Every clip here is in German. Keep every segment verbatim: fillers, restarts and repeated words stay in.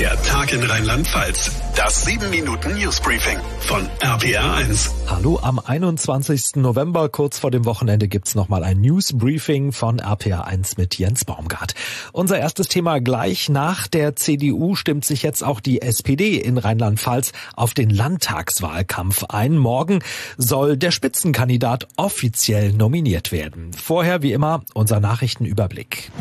Der Tag in Rheinland-Pfalz. Das sieben Minuten Newsbriefing von R P R eins. Hallo, am einundzwanzigsten November, kurz vor dem Wochenende, gibt's nochmal ein Newsbriefing von R P R eins mit Jens Baumgart. Unser erstes Thema gleich: Nach der C D U stimmt sich jetzt auch die S P D in Rheinland-Pfalz auf den Landtagswahlkampf ein. Morgen soll der Spitzenkandidat offiziell nominiert werden. Vorher, wie immer, unser Nachrichtenüberblick.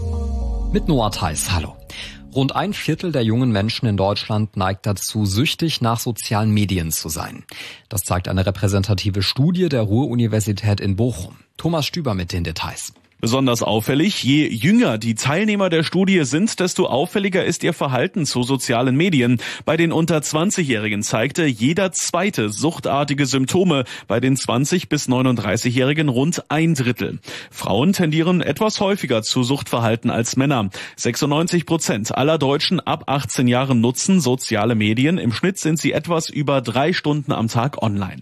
Mit Noah Theis, hallo. Rund ein Viertel der jungen Menschen in Deutschland neigt dazu, süchtig nach sozialen Medien zu sein. Das zeigt eine repräsentative Studie der Ruhr-Universität in Bochum. Thomas Stüber mit den Details. Besonders auffällig: Je jünger die Teilnehmer der Studie sind, desto auffälliger ist ihr Verhalten zu sozialen Medien. Bei den unter zwanzigjährigen zeigte jeder zweite suchtartige Symptome, bei den zwanzig- bis neununddreißigjährigen rund ein Drittel. Frauen tendieren etwas häufiger zu Suchtverhalten als Männer. sechsundneunzig Prozent aller Deutschen ab achtzehn Jahren nutzen soziale Medien. Im Schnitt sind sie etwas über drei Stunden am Tag online.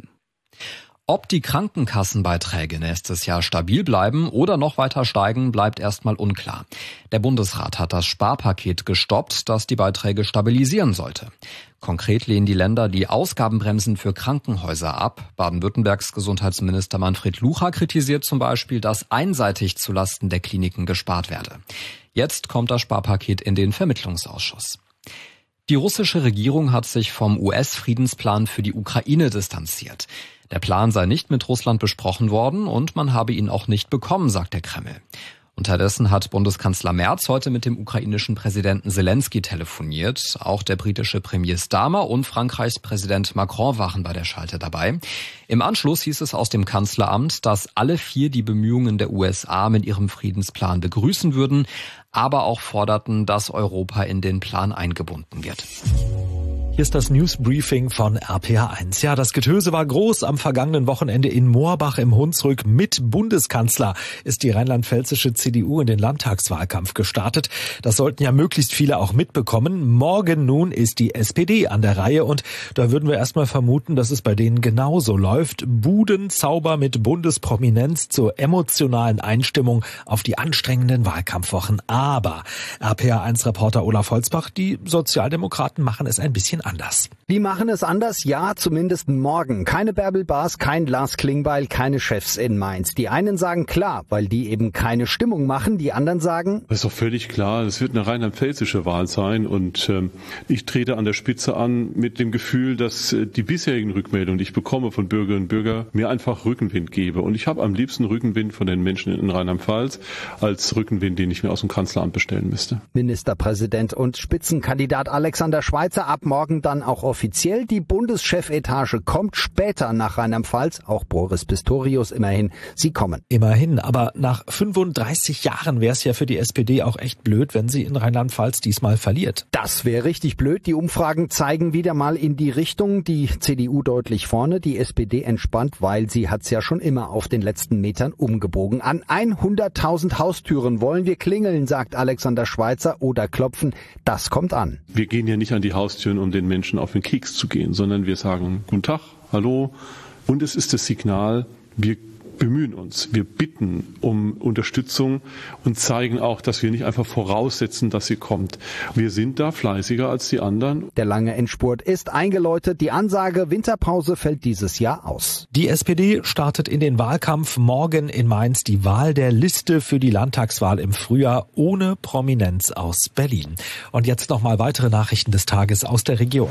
Ob die Krankenkassenbeiträge nächstes Jahr stabil bleiben oder noch weiter steigen, bleibt erstmal unklar. Der Bundesrat hat das Sparpaket gestoppt, das die Beiträge stabilisieren sollte. Konkret lehnen die Länder die Ausgabenbremsen für Krankenhäuser ab. Baden-Württembergs Gesundheitsminister Manfred Lucha kritisiert zum Beispiel, dass einseitig zulasten der Kliniken gespart werde. Jetzt kommt das Sparpaket in den Vermittlungsausschuss. Die russische Regierung hat sich vom U S-Friedensplan für die Ukraine distanziert. Der Plan sei nicht mit Russland besprochen worden und man habe ihn auch nicht bekommen, sagt der Kreml. Unterdessen hat Bundeskanzler Merz heute mit dem ukrainischen Präsidenten Zelensky telefoniert. Auch der britische Premier Starmer und Frankreichs Präsident Macron waren bei der Schalte dabei. Im Anschluss hieß es aus dem Kanzleramt, dass alle vier die Bemühungen der U S A mit ihrem Friedensplan begrüßen würden, aber auch forderten, dass Europa in den Plan eingebunden wird. Hier ist das Newsbriefing von R P R eins. Ja, das Getöse war groß. Am vergangenen Wochenende in Moorbach im Hunsrück mit Bundeskanzler ist die rheinland-pfälzische C D U in den Landtagswahlkampf gestartet. Das sollten ja möglichst viele auch mitbekommen. Morgen nun ist die S P D an der Reihe und da würden wir erstmal vermuten, dass es bei denen genauso läuft. Budenzauber mit Bundesprominenz zur emotionalen Einstimmung auf die anstrengenden Wahlkampfwochen. Aber R P R eins-Reporter Olaf Holzbach, die Sozialdemokraten machen es ein bisschen anders. Die machen es anders, ja, zumindest morgen. Keine Bärbel Baas, kein Lars Klingbeil, keine Chefs in Mainz. Die einen sagen klar, weil die eben keine Stimmung machen. Die anderen sagen: Das ist doch völlig klar, es wird eine rheinland-pfälzische Wahl sein und ähm, ich trete an der Spitze an mit dem Gefühl, dass äh, die bisherigen Rückmeldungen, die ich bekomme von Bürgerinnen und Bürgern, mir einfach Rückenwind gebe. Und ich habe am liebsten Rückenwind von den Menschen in Rheinland-Pfalz als Rückenwind, den ich mir aus dem Kanzleramt bestellen müsste. Ministerpräsident und Spitzenkandidat Alexander Schweitzer ab morgen dann auch offiziell. Die Bundeschefetage kommt später nach Rheinland-Pfalz. Auch Boris Pistorius immerhin. Sie kommen. Immerhin, aber nach fünfunddreißig Jahren wäre es ja für die S P D auch echt blöd, wenn sie in Rheinland-Pfalz diesmal verliert. Das wäre richtig blöd. Die Umfragen zeigen wieder mal in die Richtung. Die C D U deutlich vorne, die S P D entspannt, weil sie hat's ja schon immer auf den letzten Metern umgebogen. An hunderttausend Haustüren wollen wir klingeln, sagt Alexander Schweitzer, oder klopfen. Das kommt an. Wir gehen ja nicht an die Haustüren, um den Menschen auf den Keks zu gehen, sondern wir sagen Guten Tag, hallo, und es ist das Signal, wir bemühen uns, wir bitten um Unterstützung und zeigen auch, dass wir nicht einfach voraussetzen, dass sie kommt. Wir sind da fleißiger als die anderen. Der lange Endspurt ist eingeläutet. Die Ansage Winterpause fällt dieses Jahr aus. Die S P D startet in den Wahlkampf. Morgen in Mainz die Wahl der Liste für die Landtagswahl im Frühjahr ohne Prominenz aus Berlin. Und jetzt nochmal weitere Nachrichten des Tages aus der Region.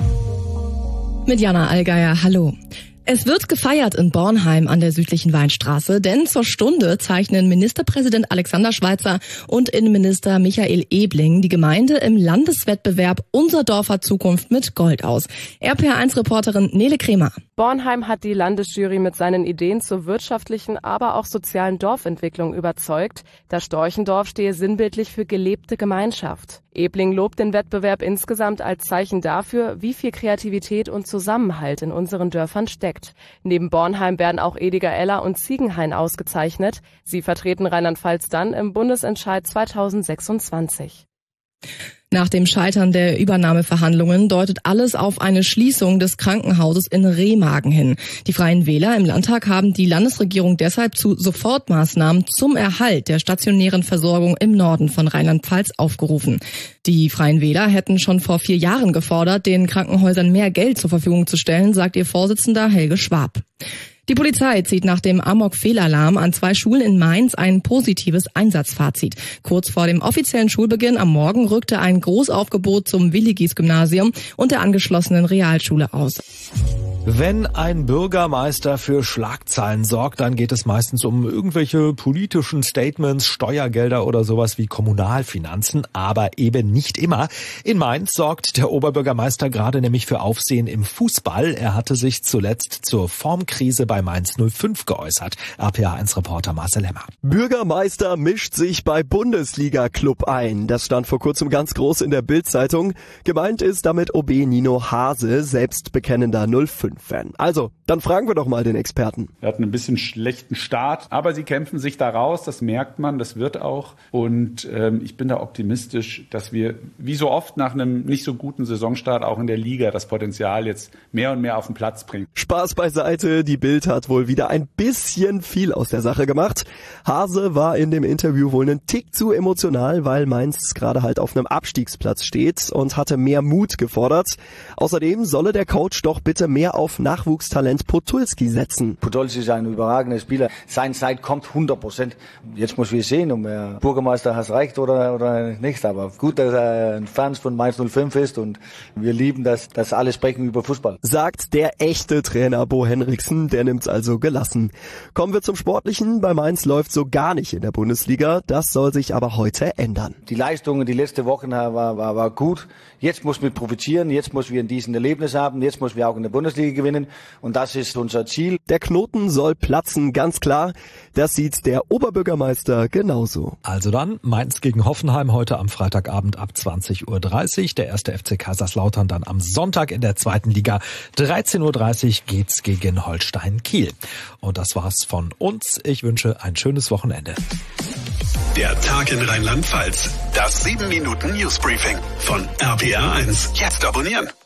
Mit Jana Allgeier, hallo. Es wird gefeiert in Bornheim an der südlichen Weinstraße, denn zur Stunde zeichnen Ministerpräsident Alexander Schweitzer und Innenminister Michael Ebling die Gemeinde im Landeswettbewerb Unser Dorf hat Zukunft mit Gold aus. R P R eins-Reporterin Nele Kremer. Bornheim hat die Landesjury mit seinen Ideen zur wirtschaftlichen, aber auch sozialen Dorfentwicklung überzeugt. Das Storchendorf stehe sinnbildlich für gelebte Gemeinschaft. Ebling lobt den Wettbewerb insgesamt als Zeichen dafür, wie viel Kreativität und Zusammenhalt in unseren Dörfern steckt. Neben Bornheim werden auch Ediger-Eller und Ziegenhain ausgezeichnet. Sie vertreten Rheinland-Pfalz dann im Bundesentscheid zweitausendsechsundzwanzig. Nach dem Scheitern der Übernahmeverhandlungen deutet alles auf eine Schließung des Krankenhauses in Remagen hin. Die Freien Wähler im Landtag haben die Landesregierung deshalb zu Sofortmaßnahmen zum Erhalt der stationären Versorgung im Norden von Rheinland-Pfalz aufgerufen. Die Freien Wähler hätten schon vor vier Jahren gefordert, den Krankenhäusern mehr Geld zur Verfügung zu stellen, sagt ihr Vorsitzender Helge Schwab. Die Polizei zieht nach dem Amok-Fehlalarm an zwei Schulen in Mainz ein positives Einsatzfazit. Kurz vor dem offiziellen Schulbeginn am Morgen rückte ein Großaufgebot zum Willigis-Gymnasium und der angeschlossenen Realschule aus. Wenn ein Bürgermeister für Schlagzeilen sorgt, dann geht es meistens um irgendwelche politischen Statements, Steuergelder oder sowas wie Kommunalfinanzen, aber eben nicht immer. In Mainz sorgt der Oberbürgermeister gerade nämlich für Aufsehen im Fußball. Er hatte sich zuletzt zur Formkrise bei Mainz null fünf geäußert. R P A eins Reporter Marcel Hemmer. Bürgermeister mischt sich bei Bundesliga-Club ein. Das stand vor kurzem ganz groß in der Bild-Zeitung. Gemeint ist damit O B Nino Hase, selbst bekennender null fünf Fan. Also, dann fragen wir doch mal den Experten. Wir hatten ein bisschen schlechten Start, aber sie kämpfen sich da raus, das merkt man, das wird auch. Und ähm, ich bin da optimistisch, dass wir, wie so oft nach einem nicht so guten Saisonstart, auch in der Liga das Potenzial jetzt mehr und mehr auf den Platz bringen. Spaß beiseite, die Bild hat wohl wieder ein bisschen viel aus der Sache gemacht. Hase war in dem Interview wohl einen Tick zu emotional, weil Mainz gerade halt auf einem Abstiegsplatz steht und hatte mehr Mut gefordert. Außerdem solle der Coach doch bitte mehr auf Nachwuchstalent Podolski setzen. Podolski ist ein überragender Spieler. Seine Zeit kommt hundert Prozent. Jetzt muss wir sehen, ob der Bürgermeister es reicht oder, oder nicht. Aber gut, dass er ein Fan von Mainz null fünf ist und wir lieben das, dass alle sprechen über Fußball. Sagt der echte Trainer Bo Henriksen, der nimmt's also gelassen. Kommen wir zum Sportlichen. Bei Mainz läuft so gar nicht in der Bundesliga. Das soll sich aber heute ändern. Die Leistungen die letzte Wochen war, war, war gut. Jetzt muss wir profitieren. Jetzt muss wir diesen Erlebnis haben. Jetzt muss wir auch in der Bundesliga gewinnen und das ist unser Ziel. Der Knoten soll platzen, ganz klar. Das sieht der Oberbürgermeister genauso. Also dann Mainz gegen Hoffenheim heute am Freitagabend ab zwanzig Uhr dreißig. Der erste F C Kaiserslautern dann am Sonntag in der zweiten Liga. dreizehn Uhr dreißig geht's gegen Holstein Kiel. Und das war's von uns. Ich wünsche ein schönes Wochenende. Der Tag in Rheinland-Pfalz. Das sieben Minuten Newsbriefing von R P A eins. Jetzt abonnieren.